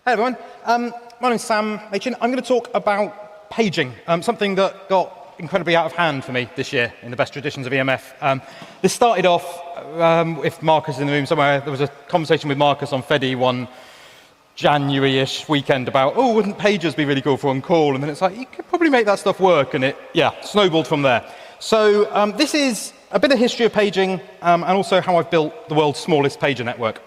Hey everyone, my name's Sam Machin. I'm going to talk about paging, something that got incredibly out of hand for me this year in the best traditions of EMF. This started off, if Marcus is in the room somewhere, there was a conversation with Marcus on Fedi one January-ish weekend about, oh, wouldn't pages be really cool for on call? And then it's like, you could probably make that stuff work, and it, snowballed from there. So this is a bit of history of paging, and also how I've built the world's smallest pager network.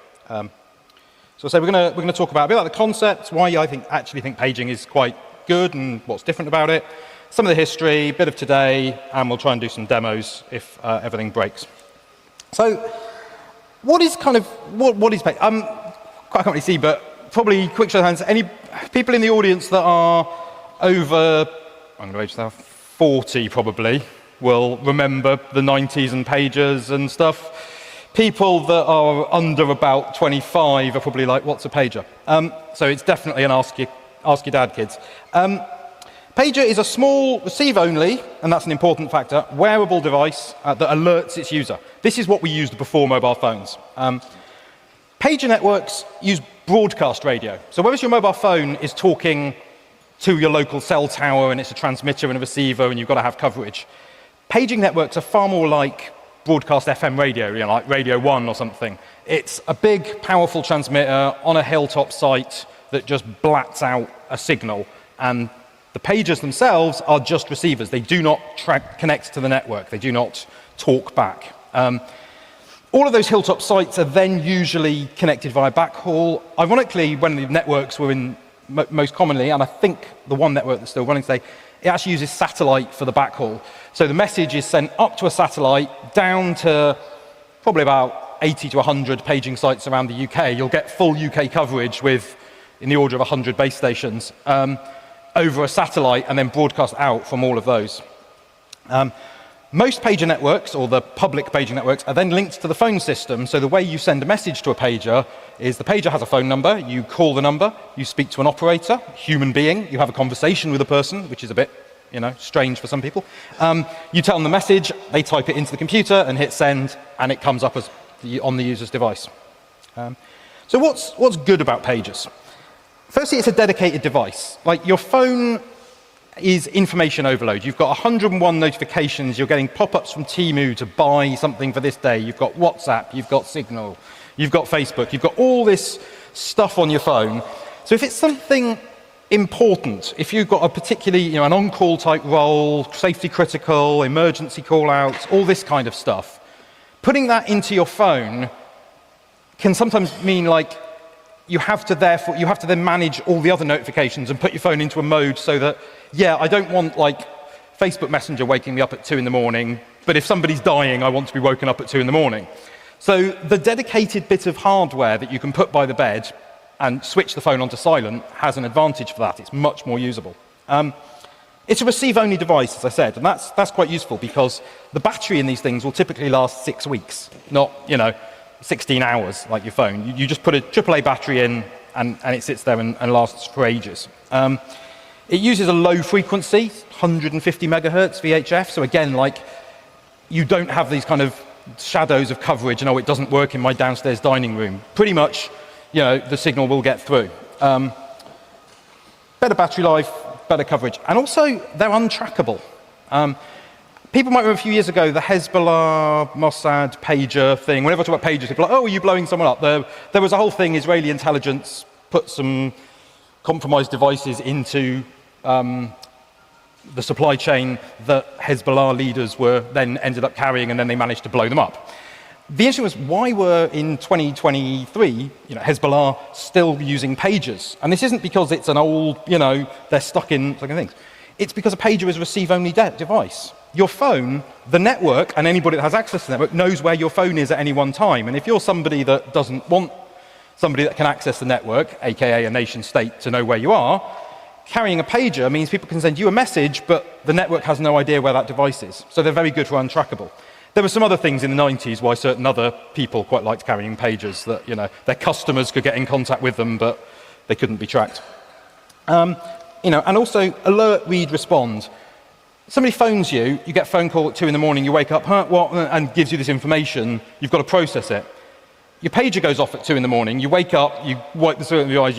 So we're going to talk about a bit about the concepts, why I actually think paging is quite good and what's different about it, some of the history, a bit of today, and we'll try and do some demos if everything breaks. So what is paging? I can't really see, but probably quick show of hands. Any people in the audience that are over, I'm going to age now, 40 probably, will remember the 90s and pagers and stuff. People that are under about 25 are probably like, what's a pager? So it's definitely an ask your dad, kids. Pager is a small, receive-only, and that's an important factor, wearable device that alerts its user. This is what we used before mobile phones. Pager networks use broadcast radio. So whereas your mobile phone is talking to your local cell tower and it's a transmitter and a receiver and you've got to have coverage, paging networks are far more like broadcast FM radio, like Radio 1 or something. It's a big, powerful transmitter on a hilltop site that just blats out a signal, and the pagers themselves are just receivers. They do not connect to the network. They do not talk back. All of those hilltop sites are then usually connected via backhaul. Ironically, when the networks were in most commonly, and I think the one network that's still running today, it actually uses satellite for the backhaul. So the message is sent up to a satellite, down to probably about 80 to 100 paging sites around the UK. You'll get full UK coverage with, in the order of 100 base stations, over a satellite and then broadcast out from all of those. Most pager networks, or the public paging networks, are then linked to the phone system. So the way you send a message to a pager is the pager has a phone number, you call the number, you speak to an operator, human being, you have a conversation with a person, which is a bit, strange for some people. You tell them the message, they type it into the computer and hit send, and it comes up as on the user's device. So what's good about pagers? Firstly, it's a dedicated device. Like your phone is information overload. You've got 101 notifications, you're getting pop-ups from Temu to buy something for this day, you've got WhatsApp, you've got Signal, you've got Facebook, you've got all this stuff on your phone. So if it's something important, if you've got a particularly, an on-call type role, safety critical, emergency call-outs, all this kind of stuff, putting that into your phone can sometimes mean you have to then manage all the other notifications and put your phone into a mode so that, I don't want Facebook Messenger waking me up at 2 in the morning, but if somebody's dying, I want to be woken up at 2 in the morning. So the dedicated bit of hardware that you can put by the bed and switch the phone onto silent has an advantage for that. It's much more usable. It's a receive-only device, as I said, and that's quite useful because the battery in these things will typically last 6 weeks, not, 16 hours like your phone. You just put a AAA battery in and it sits there and lasts for ages. It uses a low frequency, 150 megahertz VHF, so again, you don't have these kind of shadows of coverage and, it doesn't work in my downstairs dining room. Pretty much, the signal will get through. Better battery life, better coverage, and also they're untrackable. People might remember a few years ago the Hezbollah, Mossad pager thing. Whenever I talk about pagers, people are like, oh, are you blowing someone up? There was a whole thing, Israeli intelligence put some compromised devices into the supply chain that Hezbollah leaders ended up carrying, and then they managed to blow them up. The issue was, why were in 2023, Hezbollah still using pagers? And this isn't because it's an old, they're stuck in things. It's because a pager is a receive-only device. Your phone, the network, and anybody that has access to the network knows where your phone is at any one time. And if you're somebody that doesn't want somebody that can access the network, aka a nation state, to know where you are, carrying a pager means people can send you a message, but the network has no idea where that device is. So they're very good for untrackable. There were some other things in the 90s why certain other people quite liked carrying pagers, that their customers could get in contact with them, but they couldn't be tracked. And also alert, read, respond. Somebody phones you, you get a phone call at 2 in the morning, you wake up, what? And gives you this information, you've got to process it. Your pager goes off at 2 in the morning, you wake up, you wipe the sweat of your eyes, you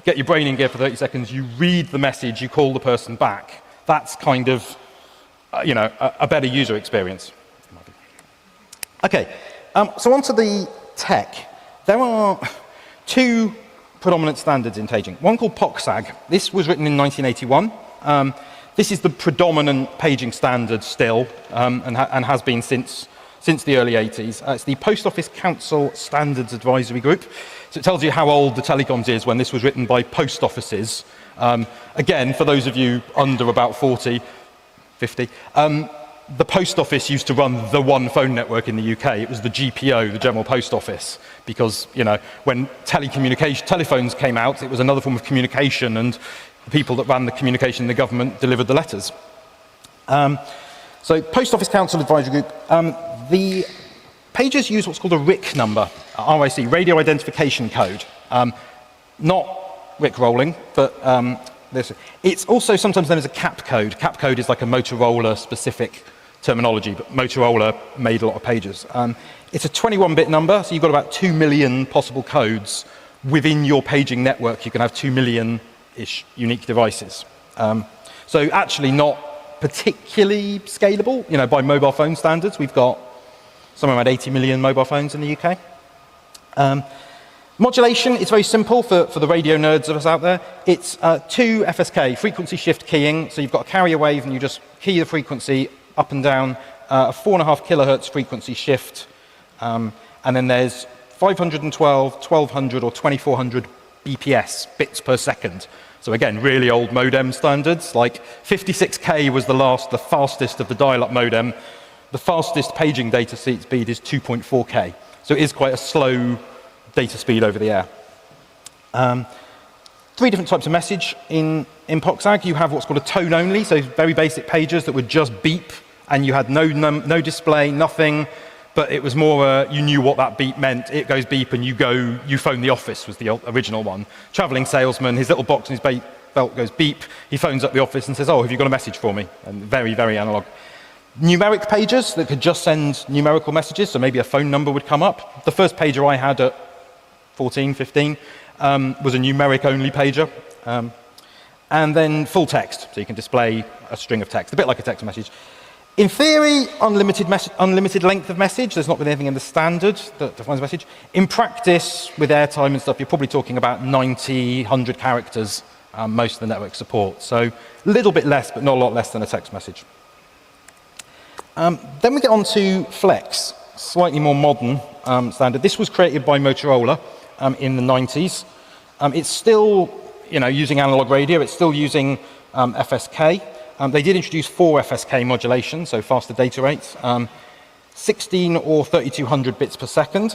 get your brain in gear for 30 seconds, you read the message, you call the person back. That's kind of, a better user experience. Okay, so onto the tech. There are two predominant standards in paging. One called POCSAG. This was written in 1981. This is the predominant paging standard still, and has been since the early 80s. It's the Post Office Council Standards Advisory Group. So it tells you how old the telecoms is when this was written by post offices. Again, for those of you under about 40, 50, the post office used to run the one phone network in the UK. It was the GPO, the General Post Office, because when telephones came out, it was another form of communication, and the people that ran the communication in the government delivered the letters. So Post Office Council Advisory Group, the pages use what's called a RIC number, RIC, Radio Identification Code. Not Rick rolling, but it's also sometimes known as a CAP code. CAP code is like a Motorola specific terminology, but Motorola made a lot of pages. It's a 21-bit number, so you've got about 2 million possible codes. Within your paging network, you can have 2 million-ish unique devices. So actually not particularly scalable, by mobile phone standards. We've got somewhere around 80 million mobile phones in the UK. Modulation is very simple for the radio nerds of us out there. It's 2 FSK, frequency shift keying. So you've got a carrier wave and you just key the frequency up and down, a 4.5 kilohertz frequency shift. And then there's 512, 1200 or 2400 BPS, bits per second. So again, really old modem standards, like 56K was the fastest of the dial-up modem. The fastest paging data speed is 2.4K. So it is quite a slow data speed over the air. 3 different types of message in POCSAG. You have what's called a tone only, so very basic pages that would just beep, and you had no display, nothing, but it was more, you knew what that beep meant. It goes beep and you phone the office was the original one. Traveling salesman, his little box in his belt goes beep, he phones up the office and says, oh, have you got a message for me? And very, very analog. Numeric pages that could just send numerical messages, so maybe a phone number would come up. The first pager I had at 14, 15, was a numeric-only pager. And then full text, so you can display a string of text, a bit like a text message. In theory, unlimited length of message. There's not really anything in the standard that defines a message. In practice, with airtime and stuff, you're probably talking about 90, 100 characters, most of the network support. So a little bit less, but not a lot less than a text message. Then we get on to Flex, slightly more modern standard. This was created by Motorola in the 90s. It's still, using analog radio. It's still using FSK. They did introduce 4 FSK modulation, so faster data rates, 16 or 3200 bits per second,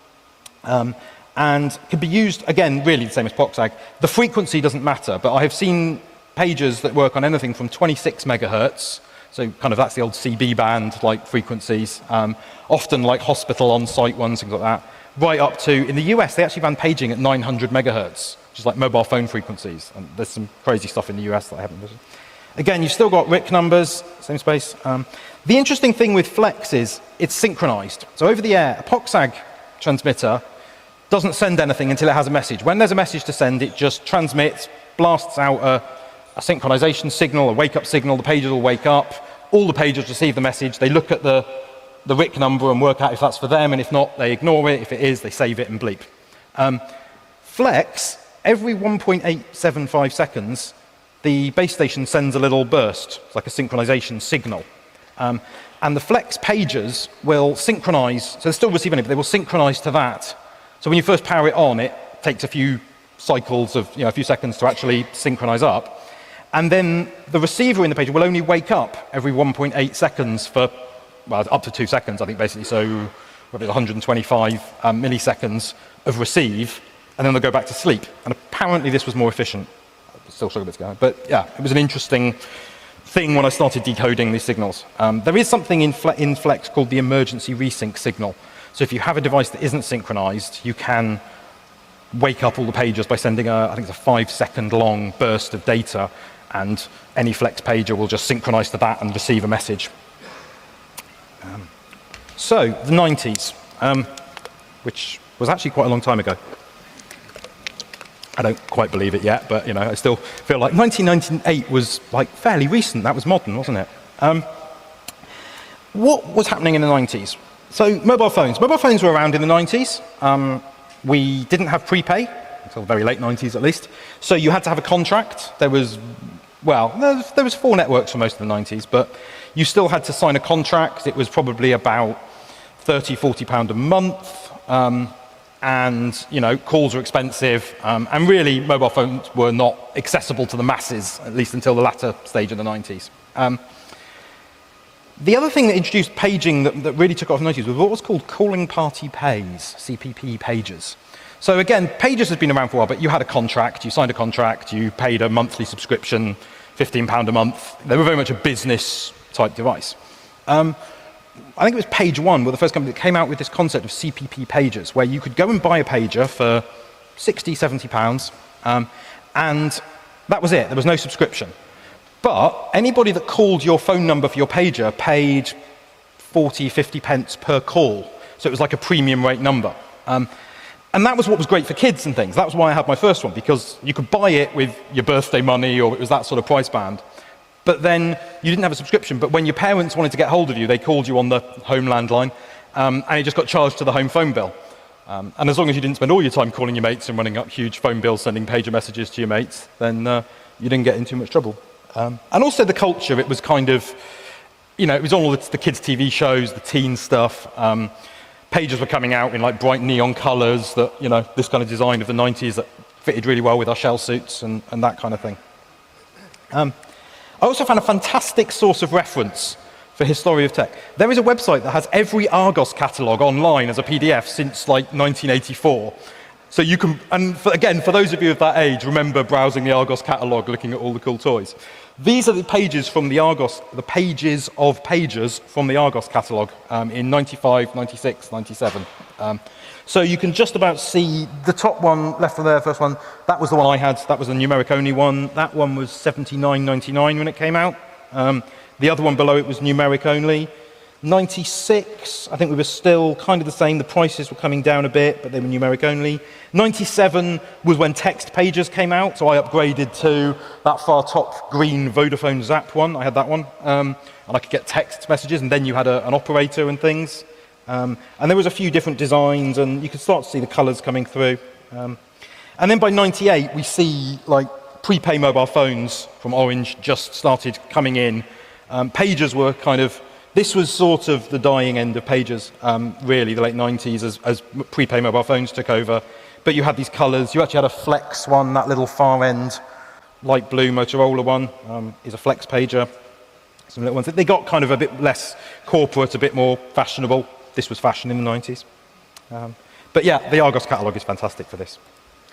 and can be used, again, really the same as POCSAG. The frequency doesn't matter, but I have seen pages that work on anything from 26 megahertz, so kind of that's the old CB band like frequencies, often like hospital on-site ones, things like that, right up to, in the US, they actually ran paging at 900 megahertz, which is like mobile phone frequencies, and there's some crazy stuff in the US that I haven't mentioned. Again, you've still got RIC numbers, same space. The interesting thing with Flex is it's synchronized. So over the air, a POCSAG transmitter doesn't send anything until it has a message. When there's a message to send, it just transmits, blasts out a synchronization signal, a wake-up signal. The pages will wake up. All the pages receive the message. They look at the RIC number and work out if that's for them, and if not, they ignore it. If it is, they save it and bleep. Flex, every 1.875 seconds, the base station sends a little burst, it's like a synchronization signal. And the Flex pages will synchronize, so they're still receiving it, but they will synchronize to that. So when you first power it on, it takes a few cycles of, a few seconds to actually synchronize up. And then the receiver in the page will only wake up every 1.8 seconds for, well, up to 2 seconds, I think, basically. So whether it's 125 milliseconds of receive, and then they'll go back to sleep. And apparently this was more efficient. Still struggling to go. But yeah, it was an interesting thing when I started decoding these signals. There is something in Flex called the emergency resync signal. So if you have a device that isn't synchronized, you can wake up all the pages by sending I think it's a 5-second long burst of data, and any Flex pager will just synchronize to that and receive a message. So the 90s, which was actually quite a long time ago. I don't quite believe it yet, but I still feel like 1998 was like fairly recent. That was modern, wasn't it? What was happening in the 90s? So mobile phones. Mobile phones were around in the 90s. We didn't have prepay, until the very late 90s at least. So you had to have a contract. There was 4 networks for most of the 90s, but you still had to sign a contract. It was probably about £30, £40 a month. And calls were expensive. And really, mobile phones were not accessible to the masses, at least until the latter stage of the 90s. The other thing that introduced paging that really took off in the 90s was what was called calling party pays, CPP pages. So again, pages has been around for a while, but you had a contract, you signed a contract, you paid a monthly subscription, £15 a month. They were very much a business type device. I think it was Page One were the first company that came out with this concept of CPP pages, where you could go and buy a pager for £60, £70, and that was it. There was no subscription. But anybody that called your phone number for your pager paid 40, 50 pence per call. So it was like a premium rate number. And that was what was great for kids and things. That was why I had my first one, because you could buy it with your birthday money, or it was that sort of price band. But then you didn't have a subscription. But when your parents wanted to get hold of you, they called you on the home landline, and it just got charged to the home phone bill. And as long as you didn't spend all your time calling your mates and running up huge phone bills, sending pager messages to your mates, then you didn't get in too much trouble. And also the culture, it was kind of, it was all the kids' TV shows, the teen stuff. Pages were coming out in like bright neon colours that, this kind of design of the 90s that fitted really well with our shell suits and that kind of thing. I also found a fantastic source of reference for History of Tech. There is a website that has every Argos catalogue online as a PDF since like 1984. So you can, and for those of you of that age, remember browsing the Argos catalogue, looking at all the cool toys. These are the pages from the Argos, the pages of pages from the Argos catalogue in 95, 96, 97. So you can just about see the top one, left of there, first one, that was the one I had, that was a numeric only one. That one was $79.99 when it came out. The other one below it was numeric only. 96, I think we were still kind of the same. The prices were coming down a bit, but they were numeric only. 97 was when text pages came out, so I upgraded to that far top green Vodafone Zap one. I had that one, and I could get text messages, and then you had an operator and things. And there was a few different designs, and you could start to see the colours coming through. And then by 98, we see like prepay mobile phones from Orange just started coming in. Pagers were kind of, this was sort of the dying end of pagers, really, the late 90s as prepay mobile phones took over. But you had these colours. You actually had a Flex one, that little far end, light blue Motorola one is a Flex pager. Some little ones. They got kind of a bit less corporate, a bit more fashionable. This was fashion in the 90s. But yeah, the Argos catalogue is fantastic for this.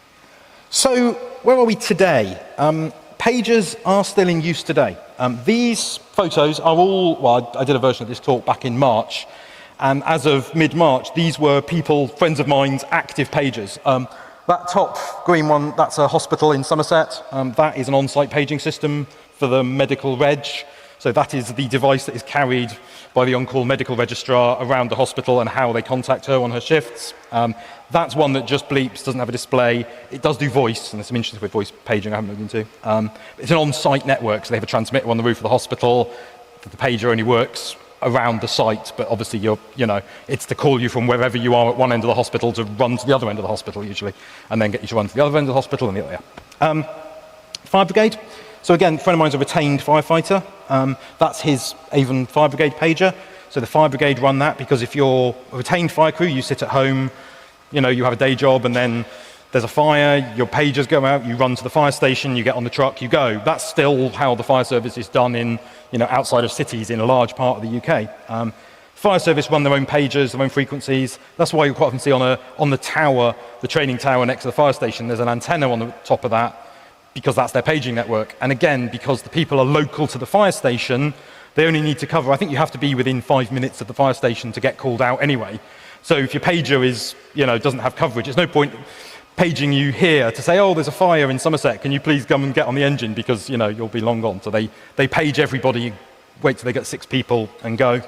So where are we today? Pagers are still in use today. These photos are all, well, I did a version of this talk back in March, and as of mid-March, these were people, friends of mine's, active pagers. That top green one, that's a hospital in Somerset. That is an on-site paging system for the medical reg. So that is the device that is carried by the on-call medical registrar around the hospital and how they contact her on her shifts. That's one that just bleeps, doesn't have a display. It does do voice, and there's some interesting with voice paging I haven't looked into. It's an on-site network, so they have a transmitter on the roof of the hospital. The pager only works around the site, but obviously it's to call you from wherever you are at one end of the hospital to run to the other end of the hospital usually, and then get you to run to the other end of the hospital and the other. Fire brigade. So again, a friend of mine's a retained firefighter. That's his Avon Fire Brigade pager. So the fire brigade run that because if you're a retained fire crew, you sit at home, you have a day job, and then there's a fire, your pagers go out, you run to the fire station, you get on the truck, you go. That's still how the fire service is done in, outside of cities in a large part of the UK. Fire service run their own pagers, their own frequencies. That's why you quite often see on the tower, the training tower next to the fire station, there's an antenna on the top of that, because that's their paging network. And again, because the people are local to the fire station, they only need to cover, I think you have to be within 5 minutes of the fire station to get called out anyway. So if your pager is, doesn't have coverage, it's no point paging you here to say, oh, there's a fire in Somerset, can you please come and get on the engine, because, you'll be long gone. So they page everybody, wait till they get 6 people and go.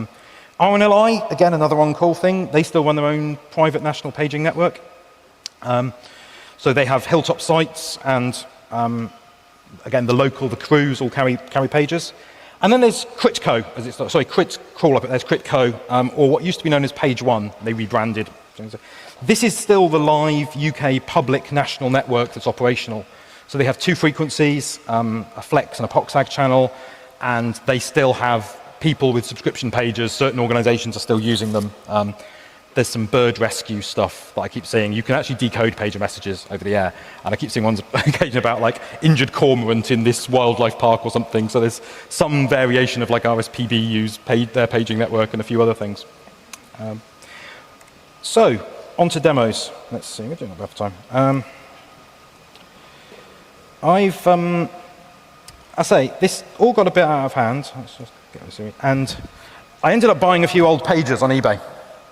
RNLI, again, another on-call thing, they still run their own private national paging network. So they have hilltop sites and, again, the crews all carry pages. And then there's Critco, Crit crawl up, there's Critco, or what used to be known as Page One. They rebranded. This is still the live UK public national network that's operational. So they have 2 frequencies, a Flex and a POXAG channel, and they still have people with subscription pages. Certain organizations are still using them. There's some bird rescue stuff that I keep seeing. You can actually decode pager messages over the air. And I keep seeing ones occasionally about like injured cormorant in this wildlife park or something. So there's some variation of like RSPB use their paging network and a few other things. So on to demos. Let's see, we're doing a bit of time. I say, this all got a bit out of hand. Let's just get this in. And I ended up buying a few old pages on eBay.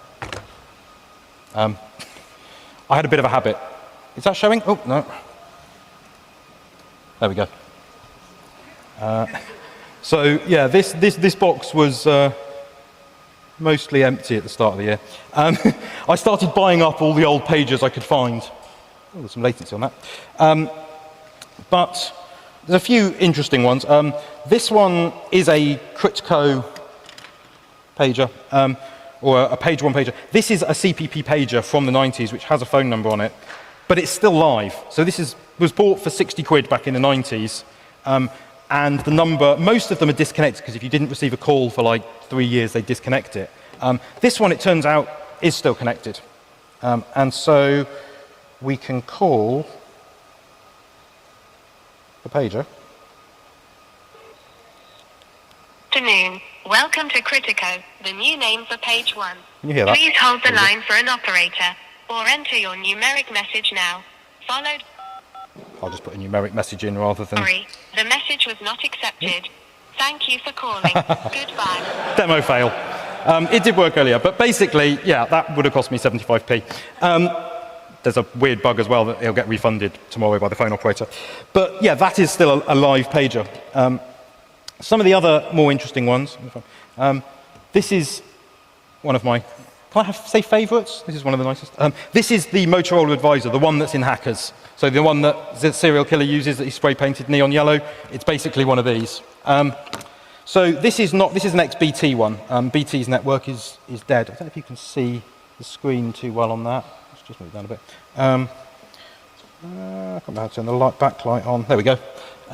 I had a bit of a habit. Is that showing? Oh, no. There we go. So yeah, this box was mostly empty at the start of the year. I started buying up all the old pages I could find. Oh, there's some latency on that. But there's a few interesting ones. This one is a Critco pager, or a Page One pager. This is a CPP pager from the 90s, which has a phone number on it, but it's still live. So this was bought for 60 quid back in the 90s, and the number, most of them are disconnected, because if you didn't receive a call for like 3 years, they disconnect it. This one, it turns out, is still connected. And so we can call the pager. Afternoon. Welcome to Critco, the new name for Page One. Can you hear that? Please hold the line for an operator, or enter your numeric message now, followed... I'll just put a numeric message in rather than... Sorry, the message was not accepted. Thank you for calling. Goodbye. Demo fail. It did work earlier, but basically, yeah, that would have cost me 75p. There's a weird bug as well that it'll get refunded tomorrow by the phone operator. But yeah, that is still a live pager. Some of the other more interesting ones. This is one of my, can I say favorites? This is one of the nicest. This is the Motorola Advisor, the one that's in Hackers. So the one that the serial killer uses that he spray painted neon yellow. It's basically one of these. So this is an ex-BT one. BT's network is dead. I don't know if you can see the screen too well on that. Let's just move down a bit. I can't remember how to turn the backlight on. There we go.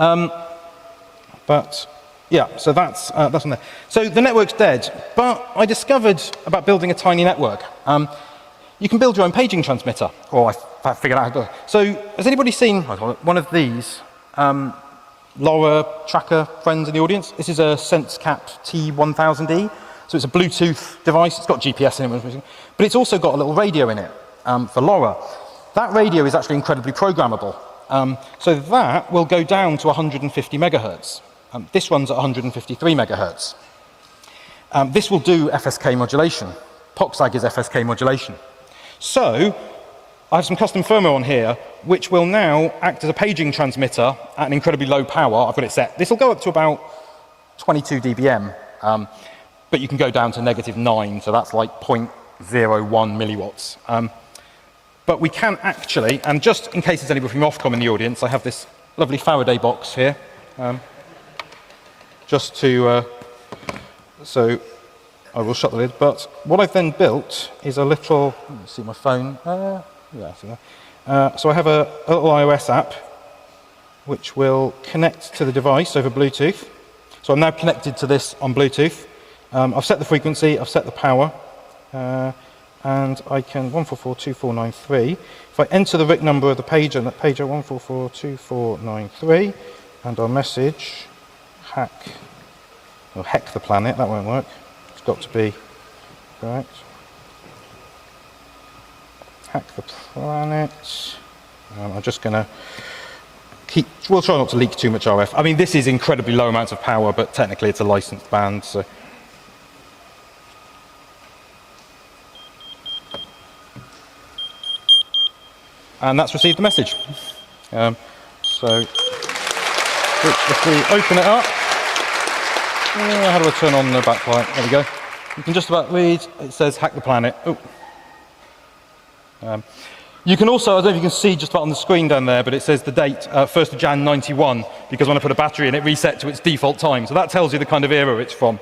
But yeah, so that's on there. So the network's dead, but I discovered about building a tiny network. You can build your own paging transmitter, or I figured out how to do it. So has anybody seen one of these LoRa tracker friends in the audience? This is a SenseCap T1000E. So it's a Bluetooth device. It's got GPS in it, but it's also got a little radio in it for LoRa. That radio is actually incredibly programmable. So that will go down to 150 megahertz. This runs at 153 megahertz. This will do FSK modulation. POXAG is FSK modulation. So I have some custom firmware on here, which will now act as a paging transmitter at an incredibly low power. I've got it set. This will go up to about 22 dBm, but you can go down to -9, so that's like 0.01 milliwatts. But we can actually, and just in case there's anybody from Ofcom in the audience, I have this lovely Faraday box here. Just to, so I will shut the lid, but what I've then built is a little, let's see my phone, yeah, so I have a little iOS app which will connect to the device over Bluetooth. So I'm now connected to this on Bluetooth. I've set the frequency, I've set the power, and I can 1442493. If I enter the RIC number of the pager, and that pager 1442493, and our message, heck the planet, that won't work. It's got to be correct. Hack the planet. I'm just going to we'll try not to leak too much RF. I mean, this is incredibly low amounts of power, but technically it's a licensed band, so. And that's received the message. So if we open it up, how do I turn on the backlight? There we go. You can just about read, it says hack the planet. Oh. You can also, I don't know if you can see just about on the screen down there, but it says the date, 1st of Jan 91, because when I put a battery in, it reset to its default time. So that tells you the kind of era it's from.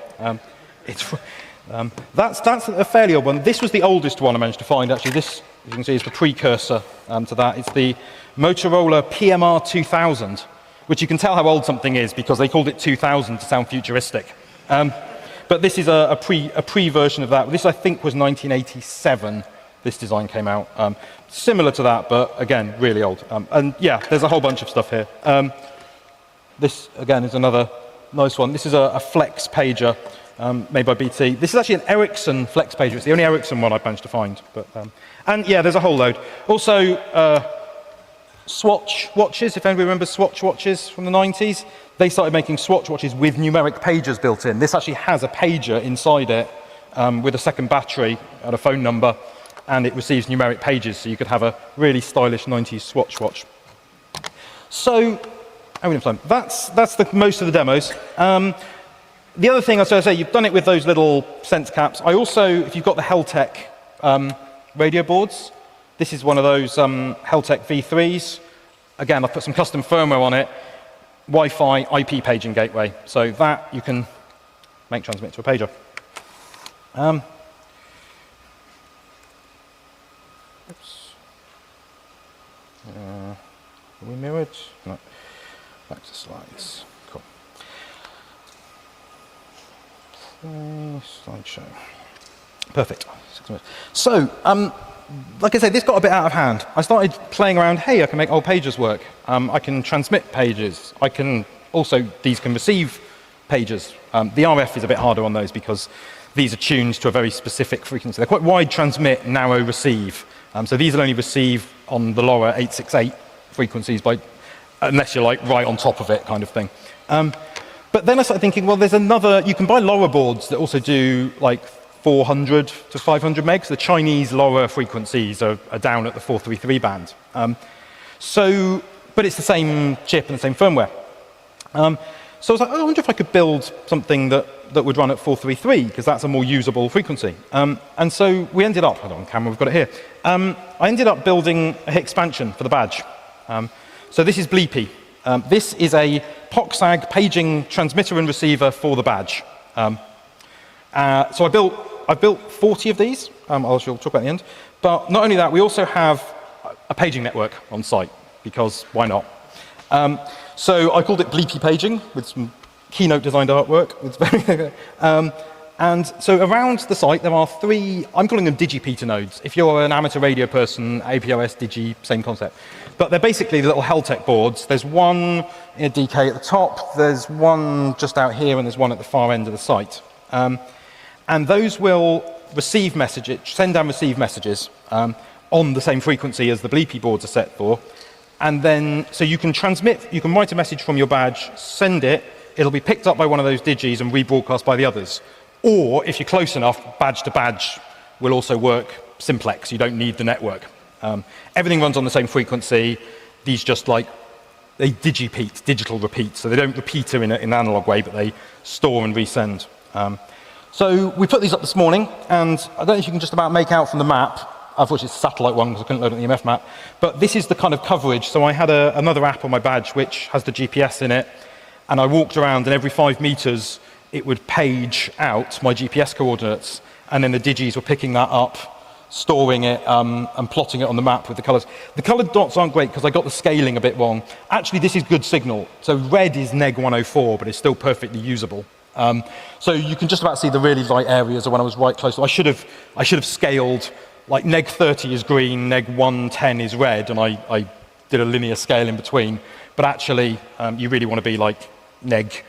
That's a fairly old one. This was the oldest one I managed to find, actually. This, as you can see, is the precursor to that. It's the Motorola PMR 2000, which you can tell how old something is because they called it 2000 to sound futuristic. But this is a pre-version of that. This, I think, was 1987. This design came out. Similar to that, but again, really old. And yeah, there's a whole bunch of stuff here. This, again, is another nice one. This is a Flex pager made by BT. This is actually an Ericsson Flex pager. It's the only Ericsson one I've managed to find. But, and yeah, there's a whole load. Also, Swatch watches, if anybody remembers Swatch watches from the 90s. They started making Swatch watches with numeric pagers built in. This actually has a pager inside it with a second battery and a phone number, and it receives numeric pages, so you could have a really stylish 90s Swatch watch. So, that's most of the demos. The other thing, as I say, you've done it with those little sense caps. I also, if you've got the Heltec radio boards, this is one of those Heltec V3s. Again, I've put some custom firmware on it. Wi-Fi IP paging gateway. So that you can make transmit to a pager. Oops. Are we mirrored? No. Back to slides. Cool. Slideshow. Perfect. 6 minutes. So, like I say, this got a bit out of hand. I started playing around, hey, I can make old pages work. I can transmit pages. These can receive pages. The RF is a bit harder on those because these are tuned to a very specific frequency. They're quite wide transmit, narrow receive. So these will only receive on the lower 868 frequencies unless you're like right on top of it kind of thing. But then I started thinking, well, you can buy LoRa boards that also do like 400 to 500 megs. The Chinese LoRa frequencies are down at the 433 band. But it's the same chip and the same firmware. So I was like, I wonder if I could build something that would run at 433, because that's a more usable frequency. And so we ended up, hold on camera, we've got it here. I ended up building a expansion for the badge. So this is Bleepy. This is a POXAG paging transmitter and receiver for the badge. So I've built 40 of these, I'll talk about at the end. But not only that, we also have a paging network on site, because why not? So I called it Bleepy Paging, with some Keynote designed artwork. And so around the site there are 3, I'm calling them DigiPeter nodes. If you're an amateur radio person, APOS, Digi, same concept. But they're basically the little Heltec boards. There's one in a DK at the top, there's one just out here, and there's one at the far end of the site. And those will receive messages, send and receive messages on the same frequency as the Bleepy boards are set for. And then, so you can write a message from your badge, send it, it'll be picked up by one of those digis and rebroadcast by the others. Or, if you're close enough, badge to badge will also work simplex. You don't need the network. Everything runs on the same frequency. These just they digipeat, digital repeat. So they don't repeat in an analog way, but they store and resend. So we put these up this morning, and I don't know if you can just about make out from the map. Unfortunately, it's a satellite one because I couldn't load an EMF map. But this is the kind of coverage. So I had another app on my badge which has the GPS in it, and I walked around, and every 5 meters it would page out my GPS coordinates, and then the digis were picking that up, storing it, and plotting it on the map with the colors. The colored dots aren't great because I got the scaling a bit wrong. Actually, this is good signal. So red is neg 104, but it's still perfectly usable. So you can just about see the really light areas when I was right close. I should have scaled, like neg 30 is green, neg 110 is red, and I did a linear scale in between. But actually, you really want to be like neg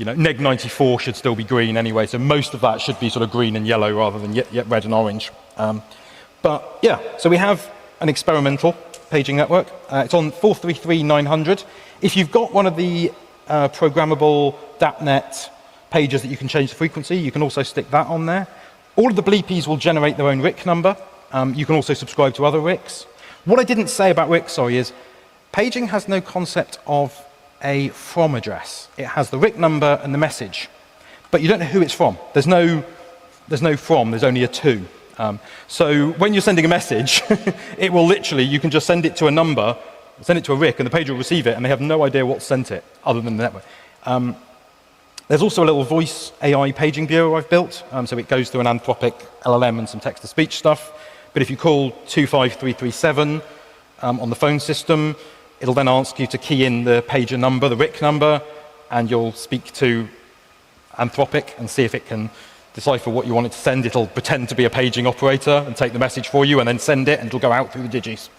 94 should still be green anyway, so most of that should be sort of green and yellow rather than yet red and orange. But yeah, so we have an experimental paging network. It's on 433-900. If you've got one of the programmable DAPnet pages that you can change the frequency, you can also stick that on there. All of the Bleepies will generate their own RIC number. You can also subscribe to other RICs. What I didn't say about RICs, is paging has no concept of a from address. It has the RIC number and the message, but you don't know who it's from. There's no from, there's only a to. So when you're sending a message, it will literally, you can just send it to a number, send it to a RIC, and the pager will receive it, and they have no idea what sent it, other than the network. There's also a little voice AI paging bureau I've built, so it goes through an Anthropic LLM and some text-to-speech stuff. But if you call 25337 on the phone system, it'll then ask you to key in the pager number, the RIC number, and you'll speak to Anthropic and see if it can decipher what you want it to send. It'll pretend to be a paging operator and take the message for you and then send it, and it'll go out through the digis.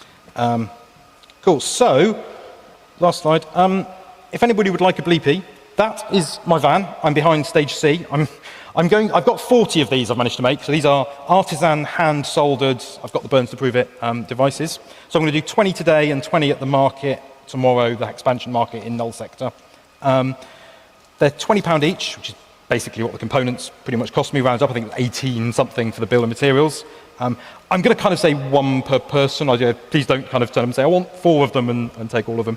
Cool, so, last slide. If anybody would like a bleepy, that is my van. I'm behind stage C. I've got 40 of these I've managed to make. So these are artisan, hand-soldered, I've got the burns to prove it, devices. So I'm going to do 20 today and 20 at the market tomorrow, the expansion market in Null Sector. They're £20 each, which is basically what the components pretty much cost me, rounds up. I think it was 18 something for the bill of materials. I'm going to kind of say one per person. Please don't kind of turn and say, I want 4 of them and take all of them.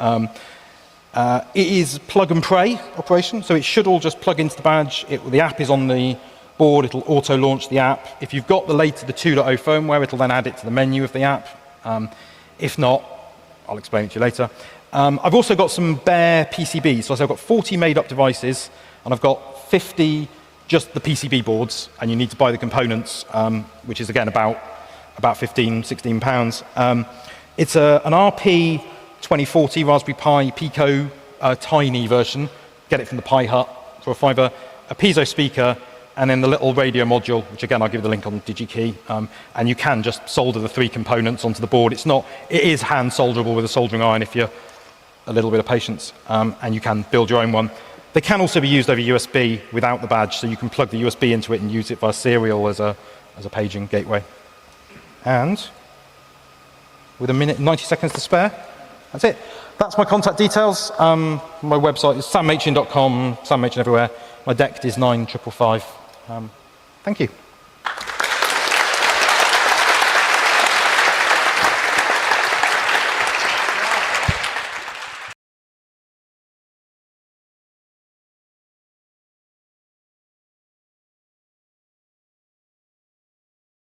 It is plug and pray operation, so it should all just plug into the badge. The app is on the board, it'll auto-launch the app. If you've got the 2.0 firmware, it'll then add it to the menu of the app. If not, I'll explain it to you later. I've also got some bare PCBs, so I've got 40 made-up devices, and I've got 50 just the PCB boards, and you need to buy the components, which is again about 15, 16 pounds. It's an RP 2040 Raspberry Pi Pico tiny version. Get it from the Pi Hut for a fiver, a piezo speaker, and then the little radio module, which again I'll give you the link on DigiKey. And you can just solder the 3 components onto the board. It is hand solderable with a soldering iron if you're a little bit of patience, and you can build your own one. They can also be used over USB without the badge, so you can plug the USB into it and use it via serial as a paging gateway. And with a minute and 90 seconds to spare, that's it. That's my contact details. My website is sammachin.com, Sam Machin everywhere. My DECT is 9555. Thank you.